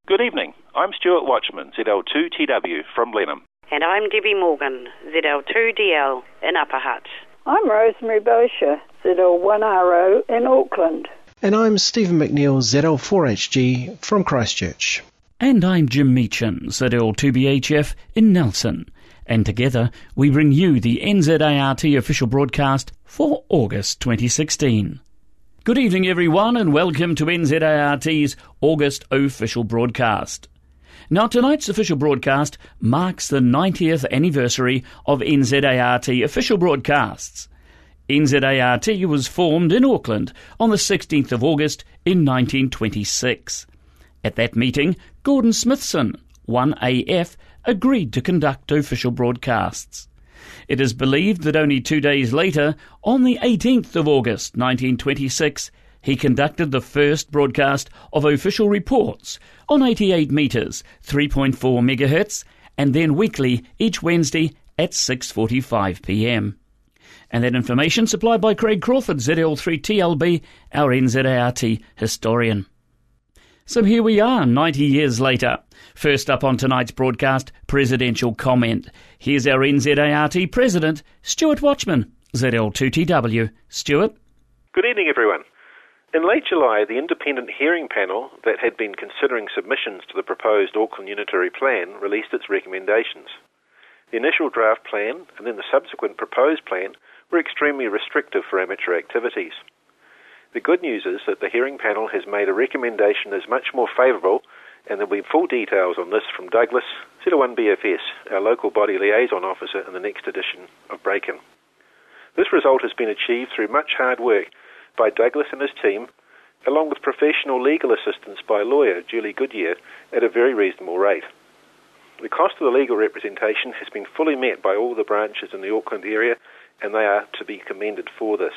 Good evening. I'm Stuart Watchman, ZL2TW from Blenheim. And I'm Debbie Morgan, ZL2DL in Upper Hutt. I'm Rosemary Bosher, ZL1RO in Auckland. And I'm Stephen McNeil, ZL4HG from Christchurch. And I'm Jim Meechan, ZL2BHF in Nelson. And together we bring you the NZART official broadcast for August 2016. Good evening everyone and welcome to NZART's August official broadcast. Now tonight's official broadcast marks the 90th anniversary of NZART official broadcasts. NZART was formed in Auckland on the 16th of August in 1926. At that meeting, Gordon Smithson, 1AF, agreed to conduct official broadcasts. It is believed that only 2 days later, on the 18th of August 1926, he conducted the first broadcast of official reports on 88 metres, 3.4 megahertz, and then weekly each Wednesday at 6:45 p.m. And that information supplied by Craig Crawford, ZL3TLB, our NZART historian. So here we are, 90 years later. First up on tonight's broadcast, presidential comment. Here's our NZART President, Stuart Watchman, ZL2TW. Stuart? Good evening, everyone. In late July, the independent hearing panel that had been considering submissions to the proposed Auckland Unitary Plan released its recommendations. The initial draft plan and then the subsequent proposed plan were extremely restrictive for amateur activities. The good news is that the hearing panel has made a recommendation that is much more favourable, and there will be full details on this from Douglas, ZL1BFS, our local body liaison officer in the next edition of Break-In. This result has been achieved through much hard work by Douglas and his team, along with professional legal assistance by lawyer Julie Goodyear at a very reasonable rate. The cost of the legal representation has been fully met by all the branches in the Auckland area, and they are to be commended for this.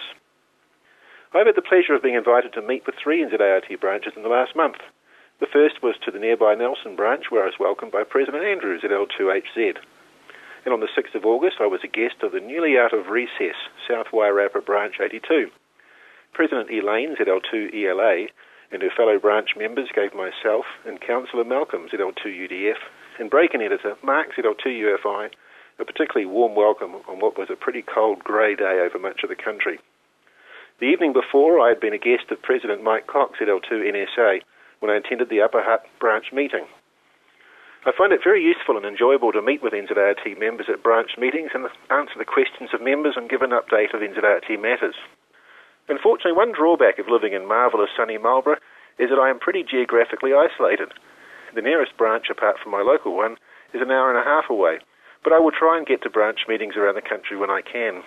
I've had the pleasure of being invited to meet with 3 NZART branches in the last month. The first was to the nearby Nelson branch, where I was welcomed by President Andrews at L2HZ. And on the 6th of August, I was a guest of the newly out of recess South Wairarapa branch 82. President Elaine, ZL2ELA, and her fellow branch members gave myself and Councillor Malcolm, ZL2UDF, and Break-In editor Mark, ZL2UFI, a particularly warm welcome on what was a pretty cold grey day over much of the country. The evening before, I had been a guest of President Mike Cox at L2NSA when I attended the Upper Hutt branch meeting. I find it very useful and enjoyable to meet with NZART members at branch meetings and answer the questions of members and give an update of NZART matters. Unfortunately, one drawback of living in marvellous sunny Marlborough is that I am pretty geographically isolated. The nearest branch, apart from my local one, is an hour and a half away, but I will try and get to branch meetings around the country when I can.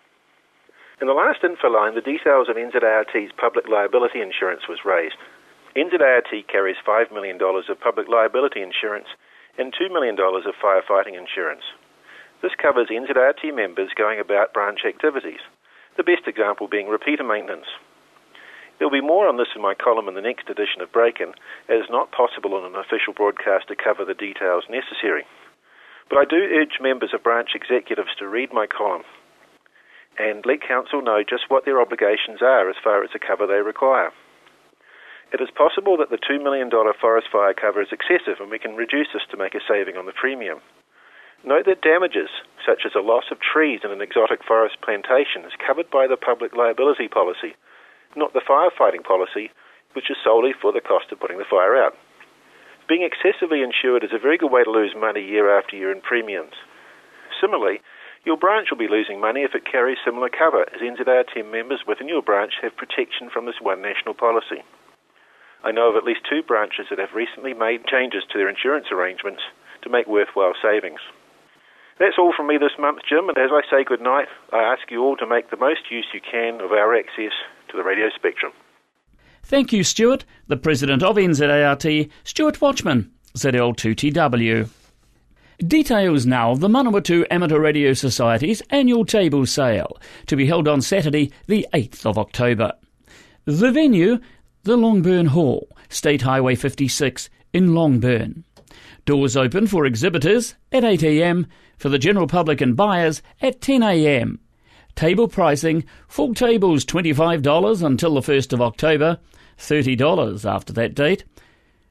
In the last info line, the details of NZART's public liability insurance was raised. NZART carries $5 million of public liability insurance and $2 million of firefighting insurance. This covers NZART members going about branch activities, the best example being repeater maintenance. There will be more on this in my column in the next edition of Break-In, as it is not possible on an official broadcast to cover the details necessary. But I do urge members of branch executives to read my column and let Council know just what their obligations are as far as the cover they require. It is possible that the $2 million forest fire cover is excessive and we can reduce this to make a saving on the premium. Note that damages, such as a loss of trees in an exotic forest plantation, is covered by the public liability policy, not the firefighting policy, which is solely for the cost of putting the fire out. Being excessively insured is a very good way to lose money year after year in premiums. Similarly, your branch will be losing money if it carries similar cover, as NZART members within your branch have protection from this one national policy. I know of at least 2 branches that have recently made changes to their insurance arrangements to make worthwhile savings. That's all from me this month, Jim, and as I say goodnight, I ask you all to make the most use you can of our access to the radio spectrum. Thank you, Stuart. The President of NZART, Stuart Watchman, ZL2TW. Details now of the Manawatu Amateur Radio Society's annual table sale, to be held on Saturday, the 8th of October. The venue, the Longburn Hall, State Highway 56 in Longburn. Doors open for exhibitors at 8 a.m, for the general public and buyers at 10 a.m. Table pricing, full tables $25 until the 1st of October, $30 after that date.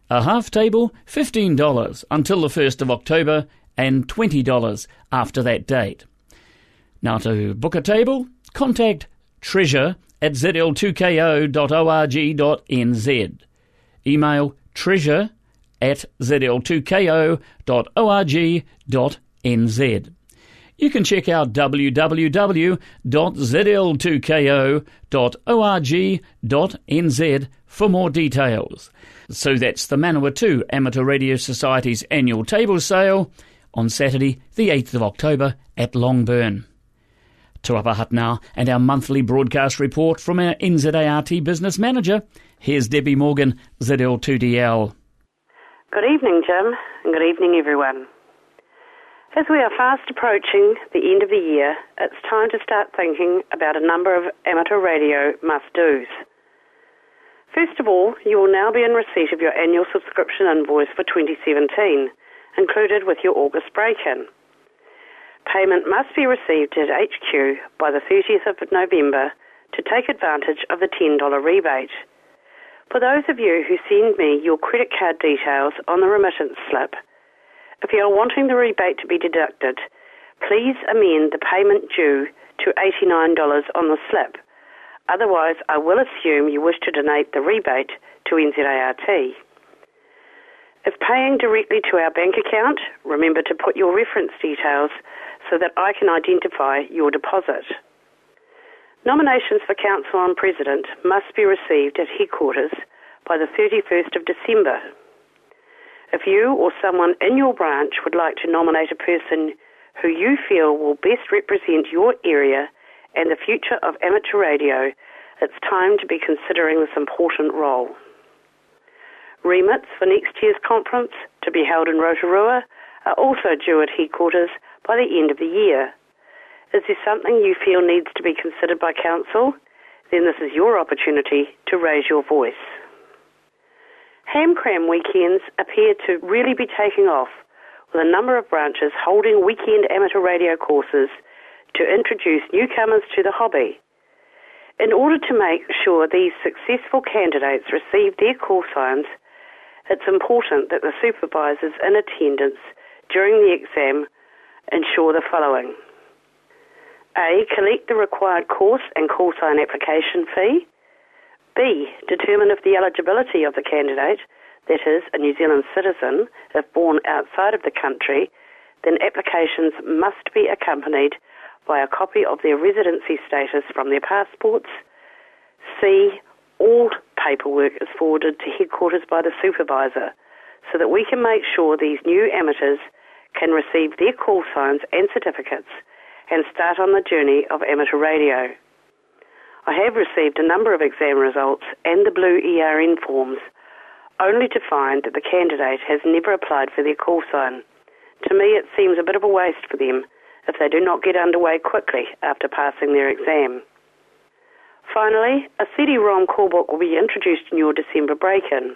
A half table, $15 until the 1st of October and $20 after that date. Now to book a table, contact treasure@zl2ko.org.nz. Email treasure@zl2ko.org.nz. You can check out www.zl2ko.org.nz for more details. So that's the Manawatu Amateur Radio Society's annual table sale on Saturday the 8th of October at Longburn. To Upper Hutt now and our monthly broadcast report from our NZART business manager. Here's Debbie Morgan, ZL2DL. Good evening, Jim, and good evening, everyone. As we are fast approaching the end of the year, it's time to start thinking about a number of amateur radio must-dos. First of all, you will now be in receipt of your annual subscription invoice for 2017, included with your August break-in. Payment must be received at HQ by the 30th of November to take advantage of the $10 rebate. For those of you who send me your credit card details on the remittance slip, if you are wanting the rebate to be deducted, please amend the payment due to $89 on the slip. Otherwise, I will assume you wish to donate the rebate to NZART. If paying directly to our bank account, remember to put your reference details so that I can identify your deposit. Nominations for council and president must be received at headquarters by the 31st of December. If you or someone in your branch would like to nominate a person who you feel will best represent your area and the future of amateur radio, it's time to be considering this important role. Remits for next year's conference, to be held in Rotorua, are also due at headquarters by the end of the year. Is there something you feel needs to be considered by council? Then this is your opportunity to raise your voice. Ham-cram weekends appear to really be taking off, with a number of branches holding weekend amateur radio courses to introduce newcomers to the hobby. In order to make sure these successful candidates receive their call signs, it's important that the supervisors in attendance during the exam ensure the following. A. Collect the required course and call sign application fee. B. Determine if the eligibility of the candidate, that is, a New Zealand citizen, if born outside of the country, then applications must be accompanied by a copy of their residency status from their passports. C. All paperwork is forwarded to headquarters by the supervisor so that we can make sure these new amateurs can receive their call signs and certificates and start on the journey of amateur radio. I have received a number of exam results and the blue ERN forms, only to find that the candidate has never applied for their call sign. To me, it seems a bit of a waste for them if they do not get underway quickly after passing their exam. Finally, a CD-ROM callbook will be introduced in your December break-in.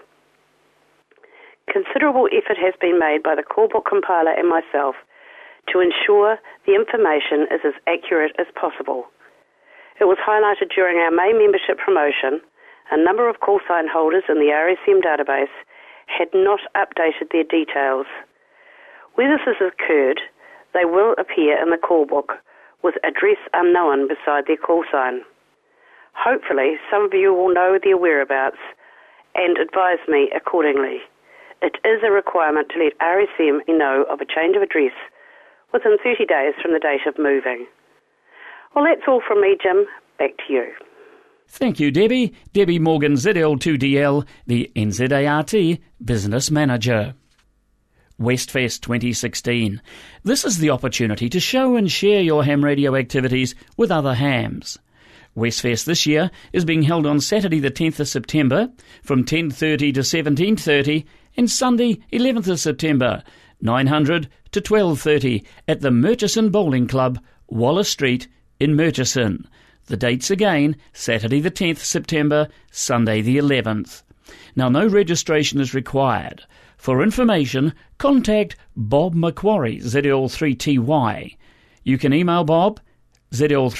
Considerable effort has been made by the callbook compiler and myself to ensure the information is as accurate as possible. It was highlighted during our May membership promotion. A number of call sign holders in the RSM database had not updated their details. Where this has occurred, they will appear in the callbook with address unknown beside their call sign. Hopefully, some of you will know their whereabouts and advise me accordingly. It is a requirement to let RSM know of a change of address within 30 days from the date of moving. Well, that's all from me, Jim. Back to you. Thank you, Debbie. Debbie Morgan, ZL2DL, the NZART Business Manager. Westfest 2016. This is the opportunity to show and share your ham radio activities with other hams. Westfest this year is being held on Saturday the 10th of September from 10:30 to 17:30 and Sunday 11th of September 900 to 12:30 at the Murchison Bowling Club, Wallace Street in Murchison. The dates again, Saturday the 10th September, Sunday the 11th. Now, no registration is required. For information, contact Bob Macquarie, ZL3TY. You can email Bob,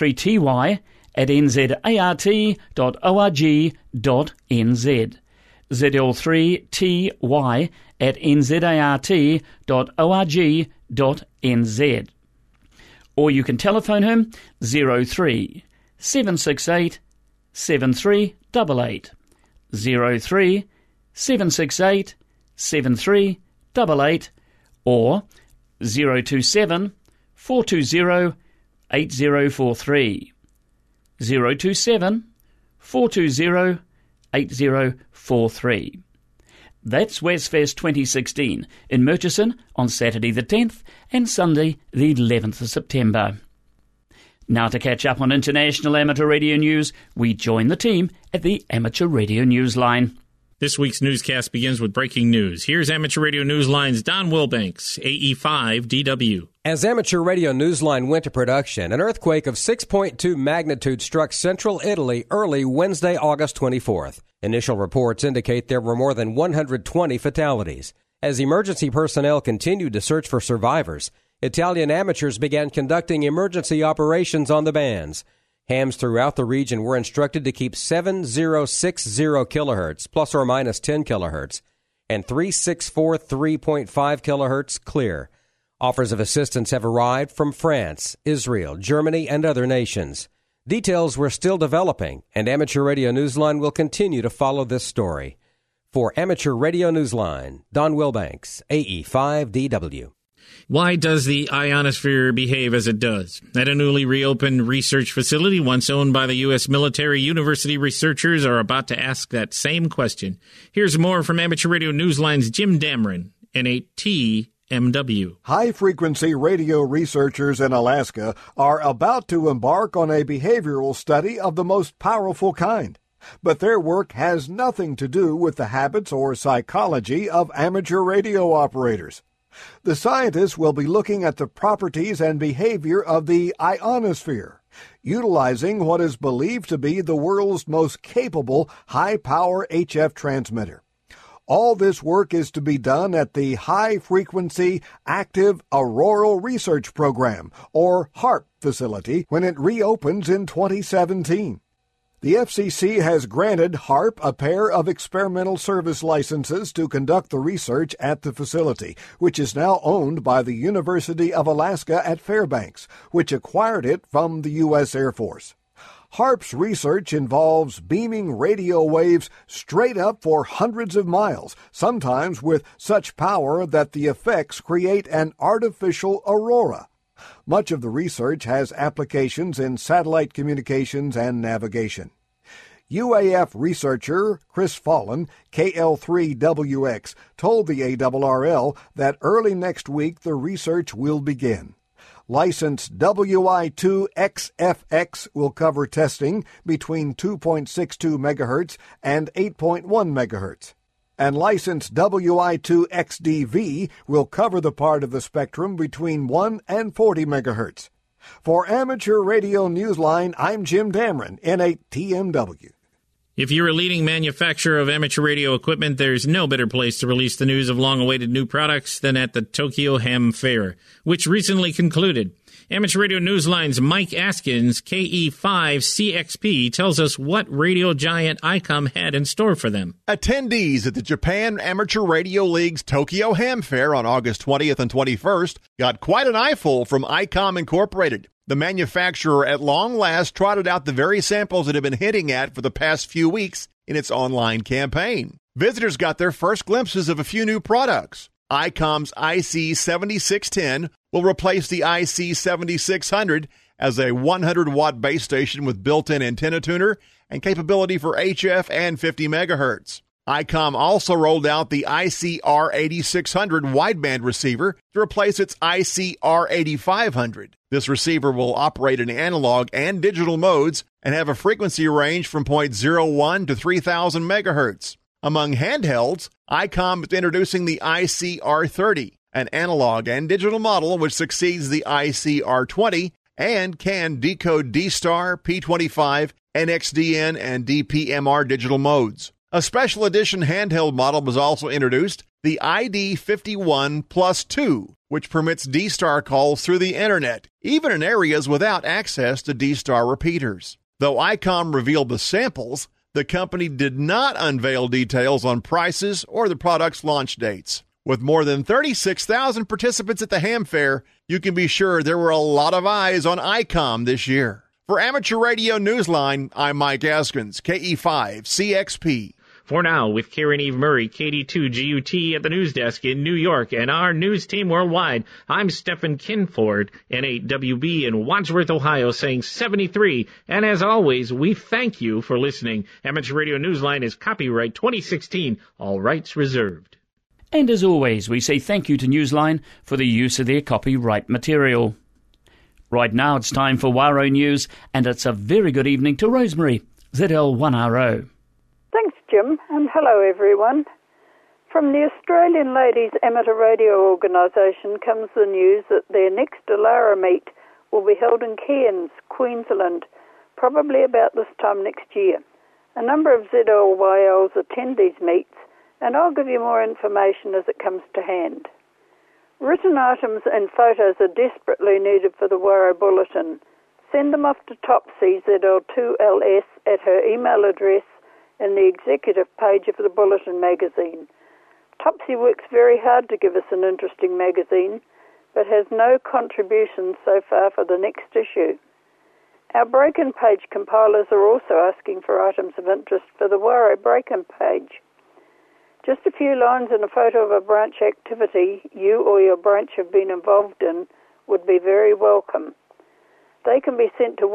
ZL3TY, at nzart.org.nz. zl3ty@nzart.org.nz. Or you can telephone him 03 768 7388, 03 768 7388, or 027 420 8043, 027 420 8043. That's Westfest 2016 in Murchison on Saturday the 10th and Sunday the 11th of September. Now to catch up on international amateur radio news, we join the team at the Amateur Radio Newsline. This week's newscast begins with breaking news. Here's Amateur Radio Newsline's Don Wilbanks, AE5DW. As Amateur Radio Newsline went to production, an earthquake of 6.2 magnitude struck central Italy early Wednesday, August 24th. Initial reports indicate there were more than 120 fatalities. As emergency personnel continued to search for survivors, Italian amateurs began conducting emergency operations on the bands. Hams throughout the region were instructed to keep 7060 kilohertz, plus or minus 10 kilohertz, and 3643.5 kilohertz clear. Offers of assistance have arrived from France, Israel, Germany, and other nations. Details were still developing, and Amateur Radio Newsline will continue to follow this story. For Amateur Radio Newsline, Don Wilbanks, AE5DW. Why does the ionosphere behave as it does? At a newly reopened research facility once owned by the U.S. military, university researchers are about to ask that same question. Here's more from Amateur Radio Newsline's Jim Dameron, N8TMW. High-frequency radio researchers in Alaska are about to embark on a behavioral study of the most powerful kind. But their work has nothing to do with the habits or psychology of amateur radio operators. The scientists will be looking at the properties and behavior of the ionosphere, utilizing what is believed to be the world's most capable high-power HF transmitter. All this work is to be done at the High-Frequency Active Auroral Research Program, or HAARP facility, when it reopens in 2017. The FCC has granted HAARP a pair of experimental service licenses to conduct the research at the facility, which is now owned by the University of Alaska at Fairbanks, which acquired it from the U.S. Air Force. HAARP's research involves beaming radio waves straight up for hundreds of miles, sometimes with such power that the effects create an artificial aurora. Much of the research has applications in satellite communications and navigation. UAF researcher Chris Fallon, KL3WX, told the ARRL that early next week the research will begin. License WI2XFX will cover testing between 2.62 MHz and 8.1 MHz. And license WI2XDV will cover the part of the spectrum between 1 and 40 MHz. For Amateur Radio Newsline, I'm Jim Dameron, N8TMW. If you're a leading manufacturer of amateur radio equipment, there's no better place to release the news of long-awaited new products than at the Tokyo Ham Fair, which recently concluded. Amateur Radio Newsline's Mike Askins, KE5CXP, tells us what radio giant ICOM had in store for them. Attendees at the Japan Amateur Radio League's Tokyo Ham Fair on August 20th and 21st got quite an eyeful from ICOM Incorporated. The manufacturer at long last trotted out the very samples it had been hinting at for the past few weeks in its online campaign. Visitors got their first glimpses of a few new products. ICOM's IC7610 will replace the IC7600 as a 100-watt base station with built-in antenna tuner and capability for HF and 50 megahertz. ICOM also rolled out the ICR8600 wideband receiver to replace its ICR8500. This receiver will operate in analog and digital modes and have a frequency range from 0.01 to 3,000 megahertz. Among handhelds, ICOM is introducing the ICR30, an analog and digital model which succeeds the ICR20 and can decode D-Star, P25, NXDN, and DPMR digital modes. A special edition handheld model was also introduced, the ID51 Plus 2, which permits D-Star calls through the internet, even in areas without access to D-Star repeaters. Though ICOM revealed the samples, the company did not unveil details on prices or the product's launch dates. With more than 36,000 participants at the Ham Fair, you can be sure there were a lot of eyes on ICOM this year. For Amateur Radio Newsline, I'm Mike Askins, KE5CXP. For now, with Karen Eve Murray, KD2 GUT at the news desk in New York, and our news team worldwide, I'm Stephen Kinford, N8WB in Wadsworth, Ohio, saying 73. And as always, we thank you for listening. Amateur Radio Newsline is copyright 2016, all rights reserved. And as always, we say thank you to Newsline for the use of their copyright material. Right now it's time for Waro News, and it's a very good evening to Rosemary, ZL1RO. Thanks, Jim, and hello, everyone. From the Australian Ladies Amateur Radio Organisation comes the news that their next Alara meet will be held in Cairns, Queensland, probably about this time next year. A number of ZLYLs attend these meets, and I'll give you more information as it comes to hand. Written items and photos are desperately needed for the Waro Bulletin. Send them off to Topsy, ZL2LS, at her email address in the executive page of the Bulletin magazine. Topsy works very hard to give us an interesting magazine, but has no contributions so far for the next issue. Our Break-In page compilers are also asking for items of interest for the Waro Break-In page. Just a few lines and a photo of a branch activity you or your branch have been involved in would be very welcome. They can be sent to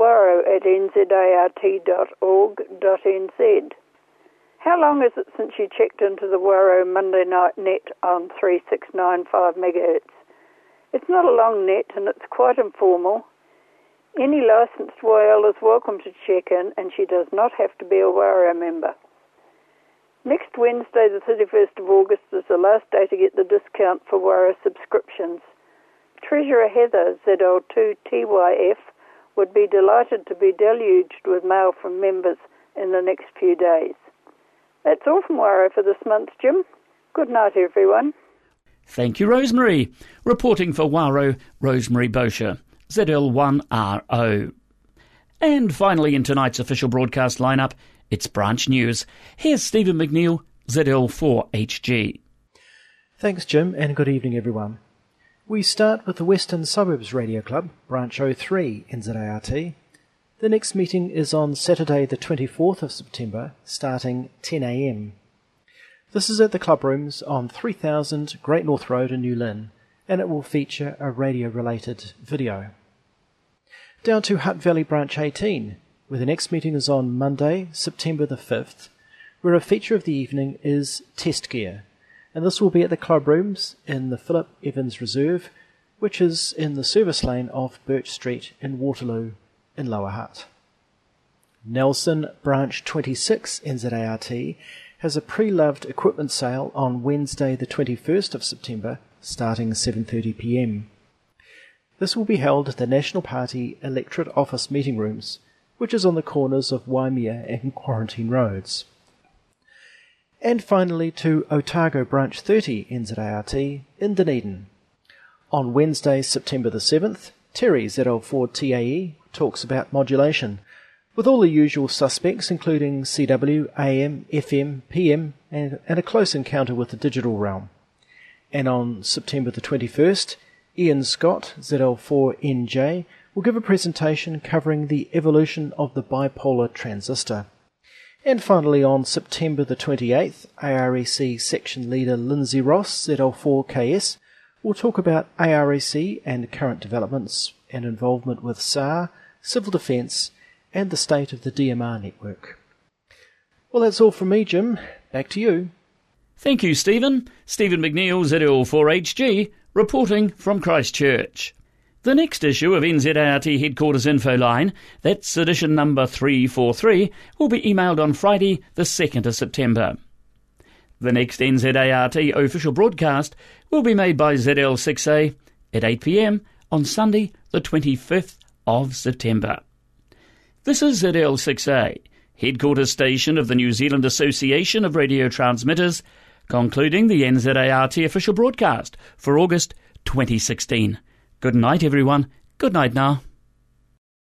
waro@nzart.org.nz. How long is it since you checked into the Waro Monday Night Net on 3695 MHz? It's not a long net and it's quite informal. Any licensed YL is welcome to check in, and she does not have to be a Waro member. Next Wednesday, the 31st of August, is the last day to get the discount for Waro subscriptions. Treasurer Heather, ZL2TYF, would be delighted to be deluged with mail from members in the next few days. That's all from Waro for this month, Jim. Good night, everyone. Thank you, Rosemary. Reporting for Waro, Rosemary Bosher, ZL1RO. And finally, in tonight's official broadcast lineup, it's Branch News. Here's Stephen McNeil, ZL4HG. Thanks, Jim, and good evening, everyone. We start with the Western Suburbs Radio Club, Branch 03 NZART. The next meeting is on Saturday the 24th of September, starting 10 a.m. This is at the club rooms on 3000 Great North Road in New Lynn, and it will feature a radio-related video. Down to Hutt Valley Branch 18, where the next meeting is on Monday, September the 5th, where a feature of the evening is Test Gear, and this will be at the club rooms in the Philip Evans Reserve, which is in the service lane off Birch Street in Waterloo in Lower Hutt. Nelson Branch 26 NZART has a pre-loved equipment sale on Wednesday the 21st of September, starting 7:30 p.m. This will be held at the National Party Electorate Office meeting rooms, which is on the corners of Waimea and Quarantine Roads. And finally to Otago Branch 30 NZART in Dunedin. On Wednesday, September the 7th, Terry ZL4TAE talks about modulation, with all the usual suspects including CW, AM, FM, PM, and a close encounter with the digital realm. And on September the 21st, Ian Scott, ZL4NJ, will give a presentation covering the evolution of the bipolar transistor. And finally, on September the 28th, AREC section leader Lindsay Ross, ZL4KS, will talk about AREC and current developments and involvement with SAR, civil defence, and the state of the DMR network. Well, that's all from me, Jim. Back to you. Thank you, Stephen. Stephen McNeil, ZL4HG, reporting from Christchurch. The next issue of NZART Headquarters Info Line, that's edition number 343, will be emailed on Friday the 2nd of September. The next NZART official broadcast will be made by ZL6A at 8 p.m. on Sunday the 25th of September. This is ZL6A, headquarters station of the New Zealand Association of Radio Transmitters, concluding the NZART official broadcast for August 2016. Good night, everyone. Good night now.